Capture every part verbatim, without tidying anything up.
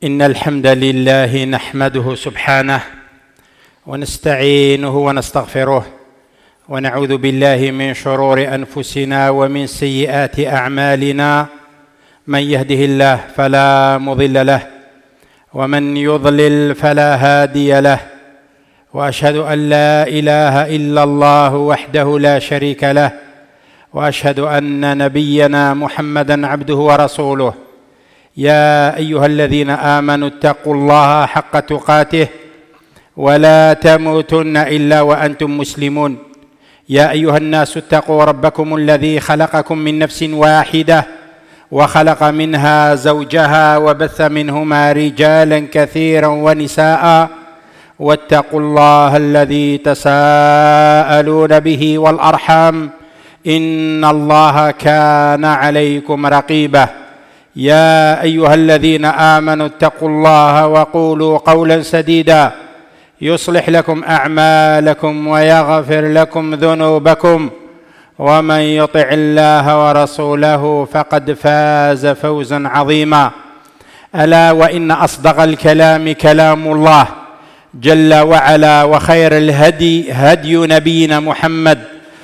إن الحمد لله نحمده سبحانه ونستعينه ونستغفره ونعوذ بالله من شرور أنفسنا ومن سيئات أعمالنا. من يهده الله فلا مضل له ومن يضلل فلا هادي له، وأشهد أن لا إله إلا الله وحده لا شريك له، وأشهد أن نبينا محمدًا عبده ورسوله. يا أيها الذين آمنوا اتقوا الله حق تقاته ولا تموتن إلا وأنتم مسلمون. يا أيها الناس اتقوا ربكم الذي خلقكم من نفس واحدة وخلق منها زوجها وبث منهما رجالا كثيرا ونساء، واتقوا الله الذي تساءلون به والأرحام إن الله كان عليكم رقيبا. يا أيها الذين آمنوا اتقوا الله وقولوا قولا سديدا يصلح لكم أعمالكم ويغفر لكم ذنوبكم، ومن يطع الله ورسوله فقد فاز فوزا عظيما. ألا وإن أصدق الكلام كلام الله جل وعلا، وخير الهدي هدي نبينا محمد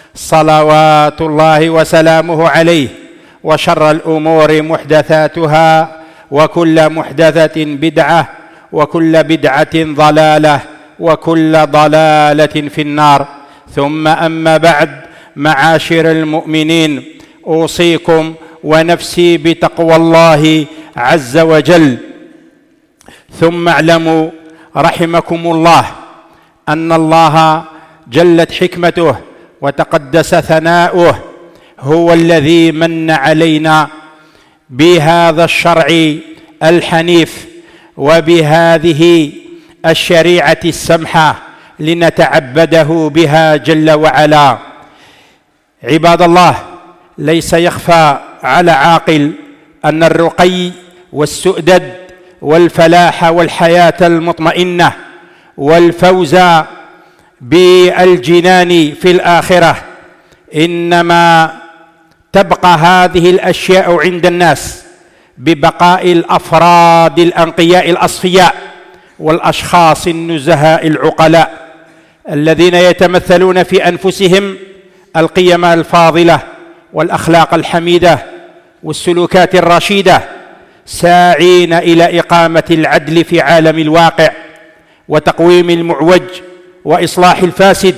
صلوات الله وسلامه عليه، وشر الأمور محدثاتها، وكل محدثة بدعة، وكل بدعة ضلالة، وكل ضلالة في النار. ثم أما بعد، معاشر المؤمنين، أوصيكم ونفسي بتقوى الله عز وجل. ثم اعلموا رحمكم الله أن الله جلت حكمته وتقدس ثناؤه هو الذي من علينا بهذا الشرع الحنيف وبهذه الشريعة السمحة لنتعبده بها جل وعلا. عباد الله، ليس يخفى على عاقل أن الرقي والسؤدد والفلاح والحياة المطمئنة والفوز بالجنان في الآخرة إنما تبقى هذه الأشياء عند الناس ببقاء الأفراد الأنقياء الأصفياء والأشخاص النزهاء العقلاء الذين يتمثلون في أنفسهم القيم الفاضلة والأخلاق الحميدة والسلوكات الرشيدة، ساعين إلى إقامة العدل في عالم الواقع وتقويم المعوج وإصلاح الفاسد.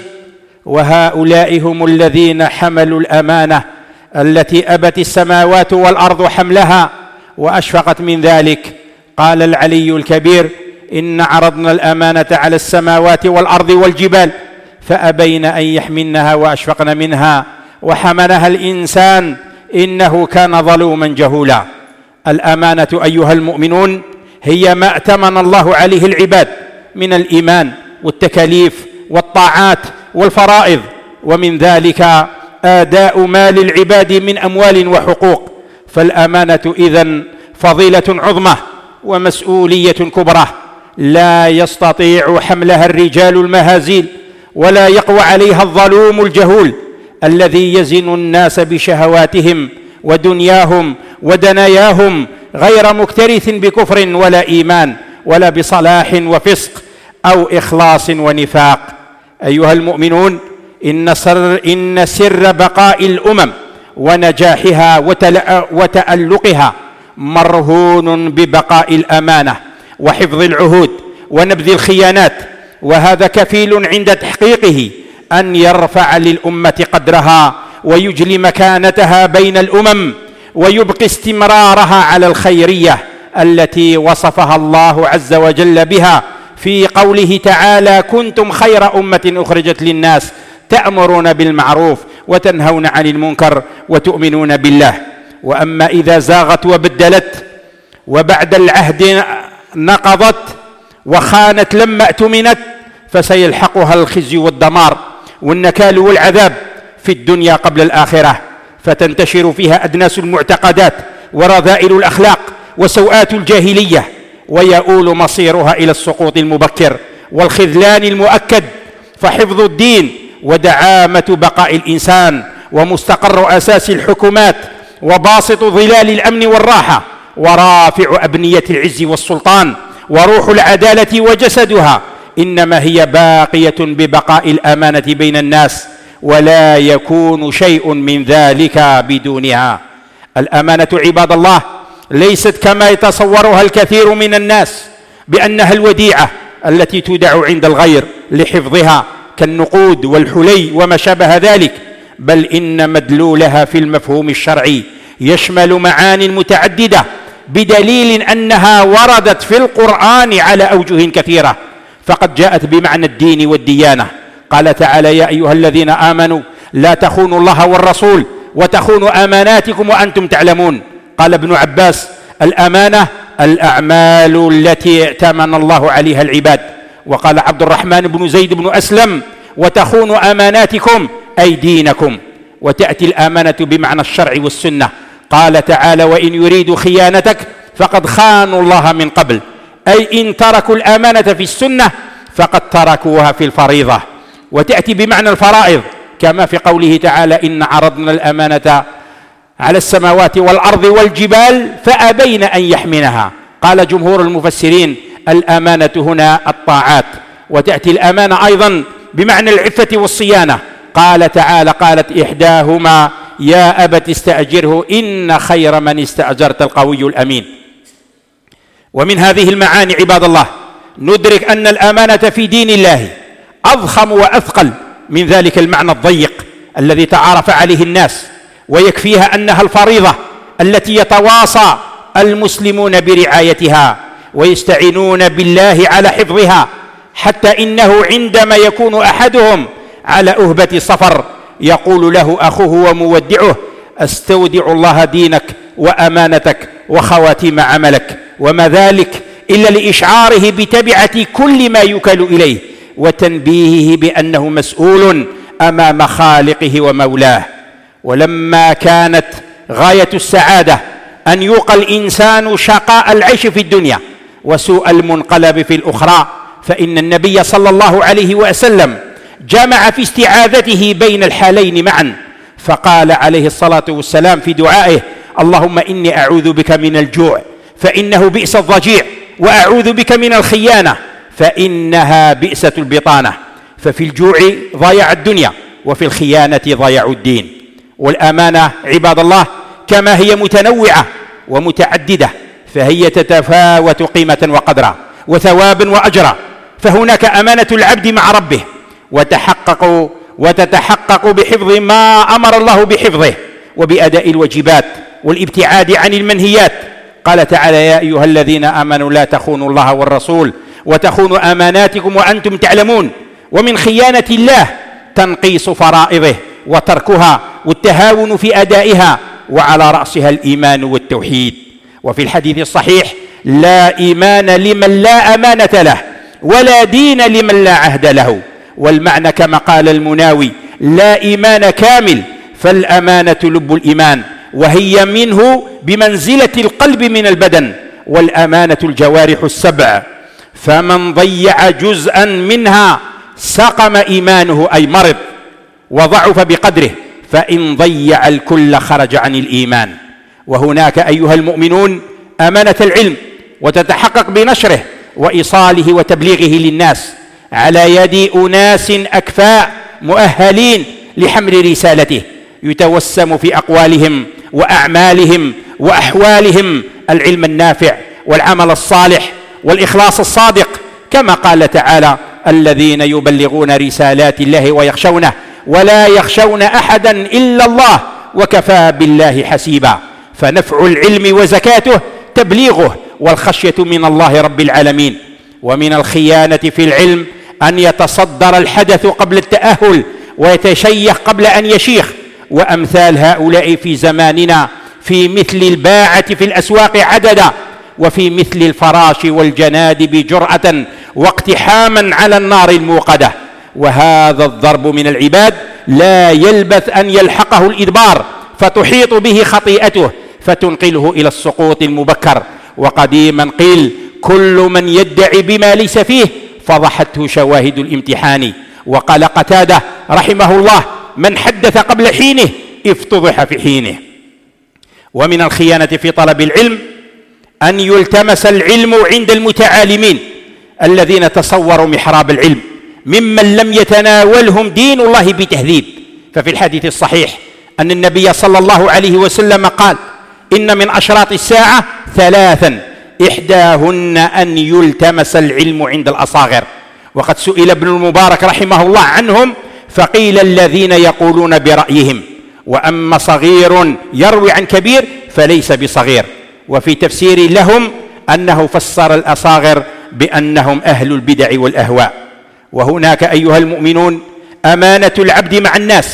وهؤلاء هم الذين حملوا الأمانة التي أبت السماوات والأرض حملها وأشفقت من ذلك. قال العلي الكبير: إن عرضنا الأمانة على السماوات والأرض والجبال فأبين أن يحملنها وأشفقن منها وحملها الإنسان إنه كان ظلوما جهولا. الأمانة أيها المؤمنون هي ما ائتمن الله عليه العباد من الإيمان والتكاليف والطاعات والفرائض، ومن ذلك آداء مال العباد من أموال وحقوق. فالأمانة إذن فضيلة عظمى ومسؤولية كبرى لا يستطيع حملها الرجال المهازيل، ولا يقوى عليها الظلوم الجهول الذي يزن الناس بشهواتهم ودنياهم ودناياهم غير مكترث بكفر ولا إيمان ولا بصلاح وفسق أو إخلاص ونفاق. أيها المؤمنون، إن سر, إن سر بقاء الأمم ونجاحها وتألقها مرهون ببقاء الأمانة وحفظ العهود ونبذ الخيانات، وهذا كفيل عند تحقيقه أن يرفع للأمة قدرها ويجلي مكانتها بين الأمم ويبقي استمرارها على الخيرية التي وصفها الله عز وجل بها في قوله تعالى: كنتم خير أمة أخرجت للناس تأمرون بالمعروف وتنهون عن المنكر وتؤمنون بالله. وأما إذا زاغت وبدلت وبعد العهد نقضت وخانت لما اؤتمنت فسيلحقها الخزي والدمار والنكال والعذاب في الدنيا قبل الآخرة، فتنتشر فيها أدناس المعتقدات ورذائل الأخلاق وسوءات الجاهلية، ويؤول مصيرها إلى السقوط المبكر والخذلان المؤكد. فحفظ الدين ودعامة بقاء الإنسان ومستقر أساس الحكومات وباسط ظلال الأمن والراحة ورافع أبنية العز والسلطان وروح العدالة وجسدها، إنما هي باقية ببقاء الأمانة بين الناس، ولا يكون شيء من ذلك بدونها. الأمانة عباد الله ليست كما يتصورها الكثير من الناس بأنها الوديعة التي تودع عند الغير لحفظها كالنقود والحلي وما شابه ذلك، بل إن مدلولها في المفهوم الشرعي يشمل معان متعددة، بدليل أنها وردت في القرآن على أوجه كثيرة. فقد جاءت بمعنى الدين والديانة، قال تعالى: يا أيها الذين آمنوا لا تخونوا الله والرسول وتخونوا أماناتكم وأنتم تعلمون. قال ابن عباس: الأمانة الأعمال التي ائتمن الله عليها العباد. وقال عبد الرحمن بن زيد بن أسلم: وتخونوا أماناتكم أي دينكم. وتأتي الأمانة بمعنى الشرع والسنة، قال تعالى: وإن يريدوا خيانتك فقد خانوا الله من قبل، أي إن تركوا الأمانة في السنة فقد تركوها في الفريضة. وتأتي بمعنى الفرائض، كما في قوله تعالى: إن عرضنا الأمانة على السماوات والأرض والجبال فأبين أن يحملنها. قال جمهور المفسرين: الأمانة هنا الطاعات. وتأتي الأمانة أيضا بمعنى العفة والصيانة، قال تعالى: قالت إحداهما يا أبت استأجره إن خير من استأجرت القوي الأمين. ومن هذه المعاني عباد الله ندرك أن الأمانة في دين الله أضخم وأثقل من ذلك المعنى الضيق الذي تعارف عليه الناس، ويكفيها أنها الفريضة التي يتواصى المسلمون برعايتها ويستعينون بالله على حفظها، حتى إنه عندما يكون أحدهم على أهبة سفر يقول له أخوه ومودعه: أستودع الله دينك وأمانتك وخواتيم عملك، وما ذلك إلا لإشعاره بتبعة كل ما يكل إليه وتنبيهه بأنه مسؤول أمام خالقه ومولاه. ولما كانت غاية السعادة أن يوقى الإنسان شقاء العيش في الدنيا وسوء المنقلب في الأخرى، فإن النبي صلى الله عليه وسلم جمع في استعاذته بين الحالين معا، فقال عليه الصلاة والسلام في دعائه: اللهم إني أعوذ بك من الجوع فإنه بئس الضجيع، وأعوذ بك من الخيانة فإنها بئسة البطانة. ففي الجوع ضيع الدنيا، وفي الخيانة ضيع الدين. والأمانة عباد الله كما هي متنوعة ومتعددة فهي تتفاوت قيمة وقدرا وثوابا وأجرا. فهناك أمانة العبد مع ربه وتحقق وتتحقق بحفظ ما أمر الله بحفظه وبأداء الواجبات والابتعاد عن المنهيات. قال تعالى: يا أيها الذين آمنوا لا تخونوا الله والرسول وتخونوا أماناتكم وأنتم تعلمون. ومن خيانة الله تنقيص فرائضه وتركها والتهاون في أدائها، وعلى رأسها الإيمان والتوحيد. وفي الحديث الصحيح: لا إيمان لمن لا أمانة له، ولا دين لمن لا عهد له. والمعنى كما قال المناوي: لا إيمان كامل، فالأمانة لب الإيمان، وهي منه بمنزلة القلب من البدن، والأمانة الجوارح السبع، فمن ضيع جزءا منها سقم إيمانه أي مرض وضعف بقدره، فإن ضيع الكل خرج عن الإيمان. وهناك أيها المؤمنون أمانة العلم، وتتحقق بنشره وإيصاله وتبليغه للناس على يد أناس أكفاء مؤهلين لحمل رسالته، يتوسم في أقوالهم وأعمالهم وأحوالهم العلم النافع والعمل الصالح والإخلاص الصادق، كما قال تعالى: الذين يبلغون رسالات الله ويخشونه ولا يخشون أحدا إلا الله وكفى بالله حسيبا. فنفع العلم وزكاته تبليغه والخشية من الله رب العالمين. ومن الخيانة في العلم أن يتصدر الحدث قبل التأهل ويتشيخ قبل أن يشيخ، وأمثال هؤلاء في زماننا في مثل الباعة في الأسواق عددا، وفي مثل الفراش والجنادب جرأة واقتحاما على النار الموقدة. وهذا الضرب من العباد لا يلبث أن يلحقه الإدبار فتحيط به خطيئته فتنقله إلى السقوط المبكر. وقديما قيل: كل من يدعي بما ليس فيه فضحته شواهد الامتحان. وقال قتادة رحمه الله: من حدث قبل حينه افتضح في حينه. ومن الخيانة في طلب العلم أن يلتمس العلم عند المتعالمين الذين تصوروا محراب العلم ممن لم يتناولهم دين الله بتهذيب. ففي الحديث الصحيح أن النبي صلى الله عليه وسلم قال: إن من أشراط الساعة ثلاثا إحداهن أن يلتمس العلم عند الأصاغر. وقد سئل ابن المبارك رحمه الله عنهم فقيل: الذين يقولون برأيهم، وأما صغير يروي عن كبير فليس بصغير. وفي تفسير لهم أنه فسر الأصاغر بأنهم أهل البدع والأهواء. وهناك أيها المؤمنون أمانة العبد مع الناس،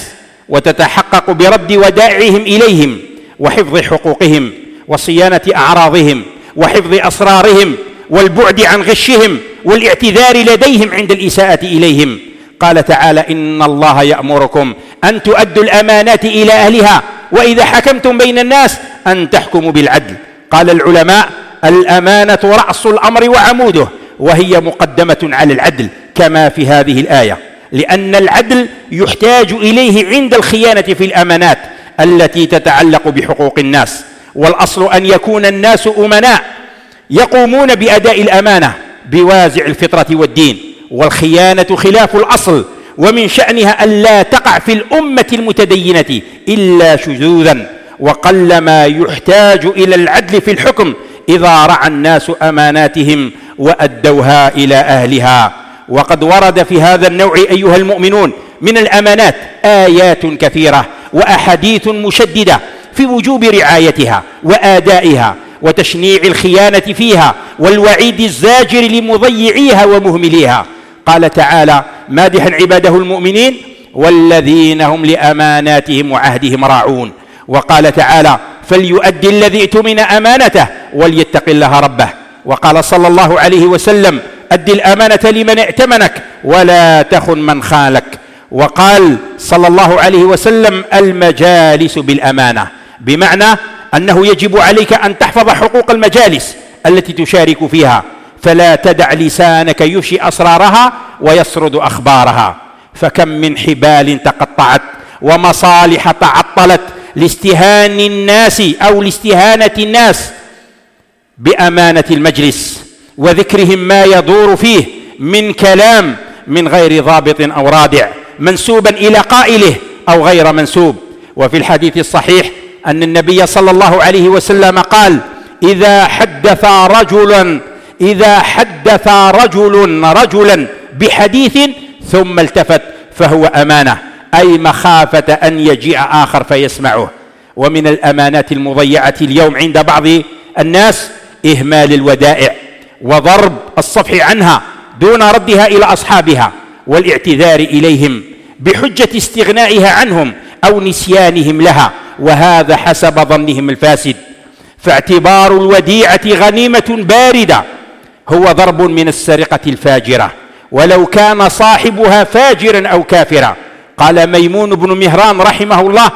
وتتحقق برد ودائعهم إليهم وحفظ حقوقهم وصيانة أعراضهم وحفظ أسرارهم والبعد عن غشهم والاعتذار لديهم عند الإساءة إليهم. قال تعالى: إن الله يأمركم أن تؤدوا الأمانات إلى أهلها وإذا حكمتم بين الناس أن تحكموا بالعدل. قال العلماء: الأمانة رأس الأمر وعموده، وهي مقدمة على العدل كما في هذه الآية، لأن العدل يحتاج إليه عند الخيانة في الأمانات التي تتعلق بحقوق الناس. والأصل أن يكون الناس أمناء يقومون بأداء الأمانة بوازع الفطرة والدين، والخيانة خلاف الأصل، ومن شأنها ألا تقع في الأمة المتدينة إلا شذوذا. وقلما يحتاج إلى العدل في الحكم إذا رعى الناس أماناتهم وأدوها إلى أهلها. وقد ورد في هذا النوع أيها المؤمنون من الأمانات آيات كثيرة وأحاديث مشددة في وجوب رعايتها وآدائها وتشنيع الخيانة فيها والوعيد الزاجر لمضيعيها ومهمليها. قال تعالى مادحا عباده المؤمنين: والذين هم لأماناتهم وعهدهم راعون. وقال تعالى: فليؤدي الذي اؤتمن أمانته وليتق الله ربه. وقال صلى الله عليه وسلم: أدي الأمانة لمن ائتمنك ولا تخن من خانك. وقال صلى الله عليه وسلم: المجالس بالأمانة، بمعنى أنه يجب عليك أن تحفظ حقوق المجالس التي تشارك فيها، فلا تدع لسانك يفشي أسرارها ويسرد أخبارها. فكم من حبال تقطعت ومصالح تعطلت لاستهان الناس أو لاستهانة الناس بأمانة المجلس وذكرهم ما يدور فيه من كلام من غير ضابط أو رادع، منسوبا إلى قائله أو غير منسوب. وفي الحديث الصحيح أن النبي صلى الله عليه وسلم قال: إذا حدث رجلا إذا حدث رجل رجلا بحديث ثم التفت فهو أمانة، أي مخافة أن يجيء آخر فيسمعه. ومن الأمانات المضيعة اليوم عند بعض الناس إهمال الودائع وضرب الصفح عنها دون ردها إلى أصحابها والاعتذار إليهم بحجة استغنائها عنهم أو نسيانهم لها، وهذا حسب ظنهم الفاسد. فاعتبار الوديعة غنيمة باردة هو ضرب من السرقة الفاجرة ولو كان صاحبها فاجرا أو كافرا. قال ميمون بن مهران رحمه الله: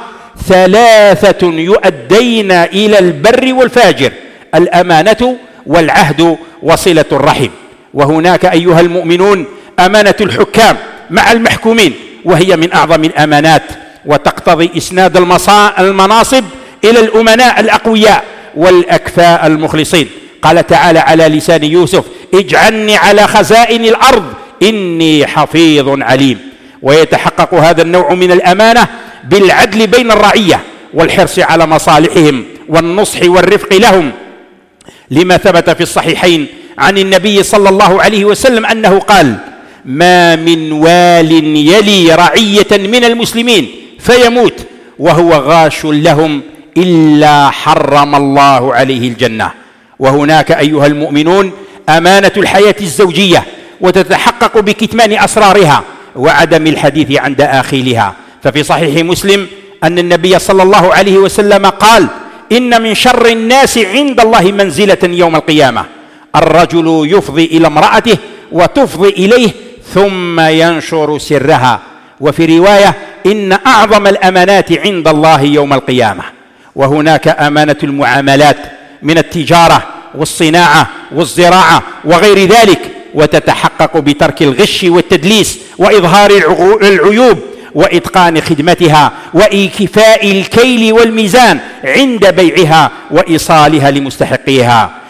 ثلاثة يؤدين إلى البر والفاجر: الأمانة والعهد وصلة الرحم. وهناك أيها المؤمنون أمانة الحكام مع المحكومين، وهي من أعظم الأمانات، وتقتضي إسناد المناصب إلى الأمناء الأقوياء والأكفاء المخلصين. قال تعالى على لسان يوسف: اجعلني على خزائن الأرض إني حفيظ عليم. ويتحقق هذا النوع من الأمانة بالعدل بين الرعية والحرص على مصالحهم والنصح والرفق لهم، لما ثبت في الصحيحين عن النبي صلى الله عليه وسلم أنه قال: ما من وال يلي رعية من المسلمين فيموت وهو غاش لهم إلا حرم الله عليه الجنة. وهناك أيها المؤمنون أمانة الحياة الزوجية، وتتحقق بكتمان أسرارها وعدم الحديث عن دآخلها. ففي صحيح مسلم أن النبي صلى الله عليه وسلم قال: إن من شر الناس عند الله منزلة يوم القيامة الرجل يفضي إلى امرأته وتفضي إليه ثم ينشر سرها. وفي رواية: إن أعظم الأمانات عند الله يوم القيامة. وهناك أمانة المعاملات من التجارة والصناعة والزراعة وغير ذلك، وتتحقق بترك الغش والتدليس وإظهار العيوب وإتقان خدمتها وإيكفاء الكيل والميزان عند بيعها وإيصالها لمستحقيها.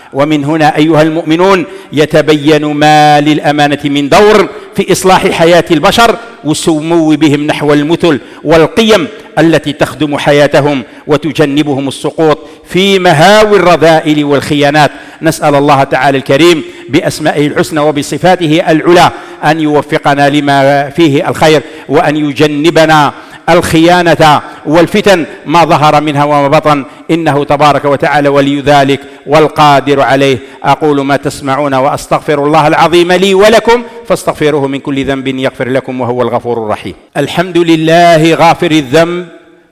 ومن هنا أيها المؤمنون يتبين ما للأمانة من دور في إصلاح حياة البشر والسمو بهم نحو المثل والقيم التي تخدم حياتهم وتجنبهم السقوط في مهاوي الرذائل والخيانات. نسأل الله تعالى الكريم بأسمائه الحسنى وبصفاته العلى أن يوفقنا لما فيه الخير، وأن يجنبنا الخيانة والفتن ما ظهر منها وما بطن، إنه تبارك وتعالى ولي ذلك والقادر عليه. أقول ما تسمعون وأستغفر الله العظيم لي ولكم فاستغفروه من كل ذنب يغفر لكم وهو الغفور الرحيم. الحمد لله غافر الذنب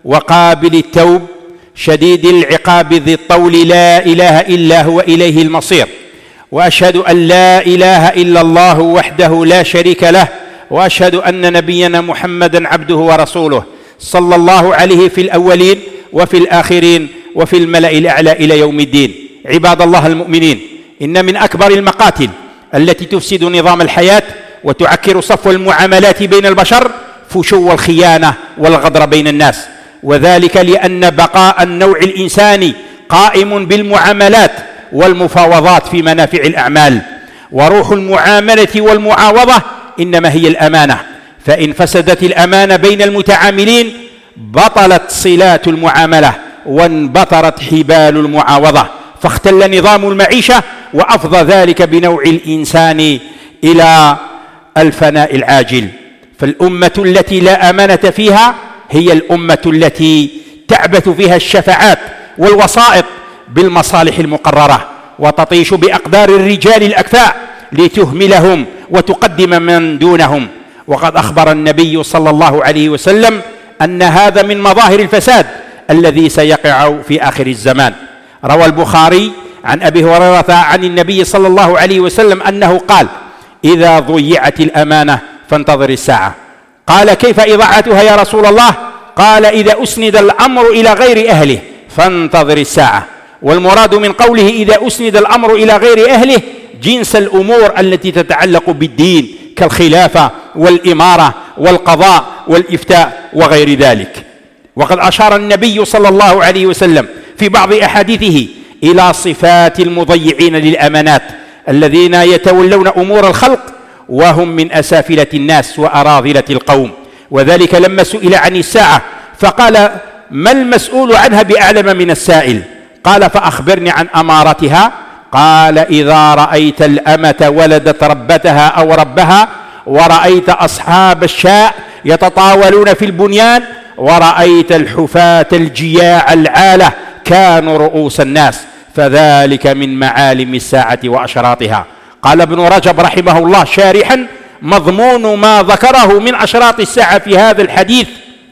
وقابل التوب شديد العقاب ذي الطول، لا إله إلا هو إليه المصير. وأشهد أن لا إله إلا الله وحده لا شريك له، وأشهد أن نبينا محمدا عبده ورسوله صلى الله عليه في الأولين وفي الآخرين وفي الملأ الأعلى إلى يوم الدين. عباد الله المؤمنين، إن من أكبر المقاتل التي تفسد نظام الحياة وتعكر صفو المعاملات بين البشر فشو الخيانة والغدر بين الناس، وذلك لأن بقاء النوع الإنساني قائم بالمعاملات والمفاوضات في منافع الأعمال، وروح المعاملة والمعاوضة إنما هي الأمانة، فإن فسدت الأمانة بين المتعاملين بطلت صلات المعاملة وانبطرت حبال المعاوضة، فاختل نظام المعيشة وأفضى ذلك بنوع الإنسان إلى الفناء العاجل. فالأمة التي لا أمانة فيها هي الأمة التي تعبث فيها الشفاعات والوسائط بالمصالح المقررة، وتطيش بأقدار الرجال الأكفاء لتهملهم وتقدم من دونهم. وقد أخبر النبي صلى الله عليه وسلم أن هذا من مظاهر الفساد الذي سيقع في آخر الزمان. روى البخاري عن أبي هريرة عن النبي صلى الله عليه وسلم أنه قال: إذا ضيعت الأمانة فانتظر الساعة. قال: كيف إضاعتها يا رسول الله؟ قال: إذا أسند الأمر إلى غير أهله فانتظر الساعة. والمراد من قوله إذا أسند الأمر إلى غير أهله جنس الأمور التي تتعلق بالدين كالخلافة والإمارة والقضاء والإفتاء وغير ذلك. وقد أشار النبي صلى الله عليه وسلم في بعض أحاديثه إلى صفات المضيعين للأمانات الذين يتولون أمور الخلق وهم من أسافلة الناس وأراذلة القوم، وذلك لما سئل عن الساعة فقال: ما المسؤول عنها بأعلم من السائل؟ قال: فأخبرني عن أمارتها. قال: إذا رأيت الأمة ولدت ربتها أو ربها، ورأيت أصحاب الشاء يتطاولون في البنيان، ورأيت الحفاة الجياع العالة كانوا رؤوس الناس، فذلك من معالم الساعة وأشراطها. قال ابن رجب رحمه الله شارحا: مضمون ما ذكره من أشراط الساعة في هذا الحديث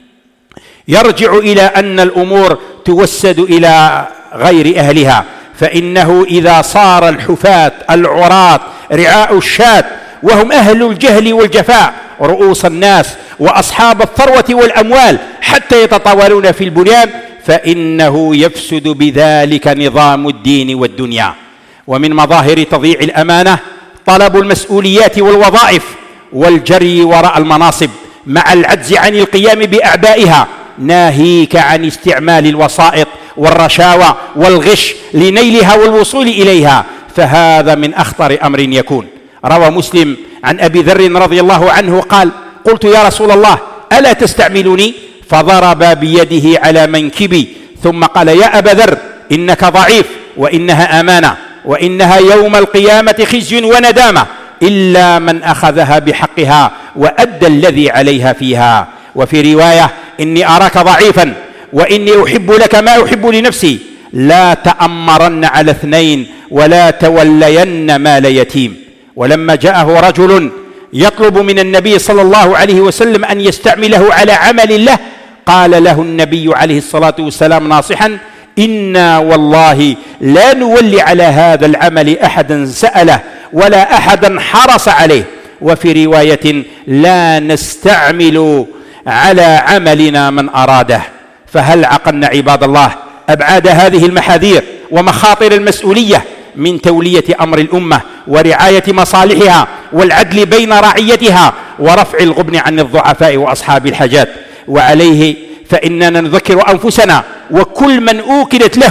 يرجع إلى أن الأمور توسد إلى غير أهلها، فإنه إذا صار الحفاة العراة رعاء الشاة وهم أهل الجهل والجفاء رؤوس الناس وأصحاب الثروة والأموال حتى يتطاولون في البنيان، فإنه يفسد بذلك نظام الدين والدنيا. ومن مظاهر تضييع الأمانة طلب المسؤوليات والوظائف والجري وراء المناصب مع العجز عن القيام بأعبائها، ناهيك عن استعمال الوسائط والرشاوى والغش لنيلها والوصول إليها، فهذا من أخطر أمر يكون. روى مسلم عن أبي ذر رضي الله عنه قال: قلت يا رسول الله ألا تستعملني؟ فضرب بيده على منكبي ثم قال: يا أبا ذر إنك ضعيف، وإنها أمانة، وإنها يوم القيامة خزي وندامة إلا من أخذها بحقها وأدى الذي عليها فيها. وفي رواية: إني أراك ضعيفا وإني أحب لك ما أحب لنفسي، لا تأمرن على اثنين ولا تولين مال يتيم. ولما جاءه رجل يطلب من النبي صلى الله عليه وسلم أن يستعمله على عمل له، قال له النبي عليه الصلاة والسلام ناصحا: إنا والله لا نولي على هذا العمل أحدا سأله ولا أحدا حرص عليه. وفي رواية: لا نستعمل على عملنا من أراده. فهل عقلنا عباد الله أبعاد هذه المحاذير ومخاطر المسؤولية من تولية أمر الأمة ورعاية مصالحها والعدل بين رعيتها ورفع الغبن عن الضعفاء وأصحاب الحاجات؟ وعليه فإننا نذكر أنفسنا وكل من أوكلت له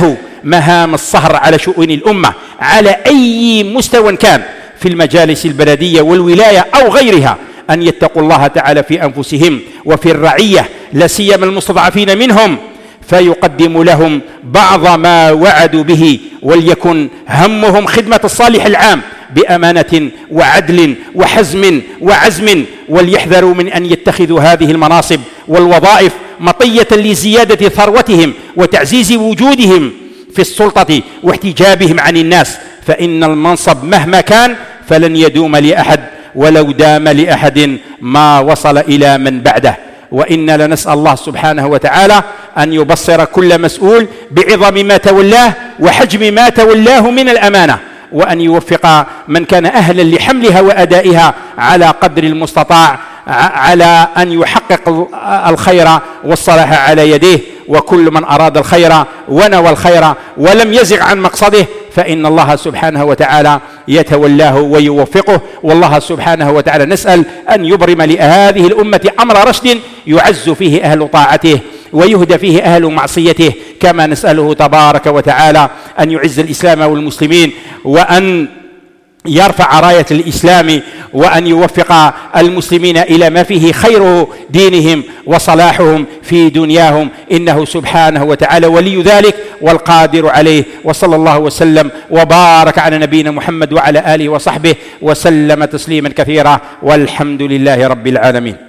مهام الصهر على شؤون الأمة على أي مستوى كان في المجالس البلدية والولاية أو غيرها، أن يتقوا الله تعالى في أنفسهم وفي الرعية، لا سيما المستضعفين منهم، فيقدم لهم بعض ما وعدوا به، وليكن همهم خدمة الصالح العام بأمانة وعدل وحزم وعزم، وليحذروا من أن يتخذوا هذه المناصب والوظائف مطية لزيادة ثروتهم وتعزيز وجودهم في السلطة واحتجابهم عن الناس، فإن المنصب مهما كان فلن يدوم لأحد، ولو دام لأحد ما وصل إلى من بعده. وإنا لنسأل الله سبحانه وتعالى أن يبصر كل مسؤول بعظم ما تولاه وحجم ما تولاه من الأمانة، وأن يوفق من كان أهلا لحملها وأدائها على قدر المستطاع على أن يحقق الخير والصلاح على يديه. وكل من أراد الخير ونوى الخير ولم يزغ عن مقصده فإن الله سبحانه وتعالى يتولاه ويوفقه. والله سبحانه وتعالى نسأل أن يبرم لهذه الأمة أمر رشد يعز فيه أهل طاعته ويهدى فيه أهل معصيته، كما نسأله تبارك وتعالى أن يعز الإسلام والمسلمين، وأن يرفع راية الإسلام، وأن يوفق المسلمين إلى ما فيه خير دينهم وصلاحهم في دنياهم، إنه سبحانه وتعالى ولي ذلك والقادر عليه. وصلى الله وسلم وبارك على نبينا محمد وعلى آله وصحبه وسلم تسليما كثيرا، والحمد لله رب العالمين.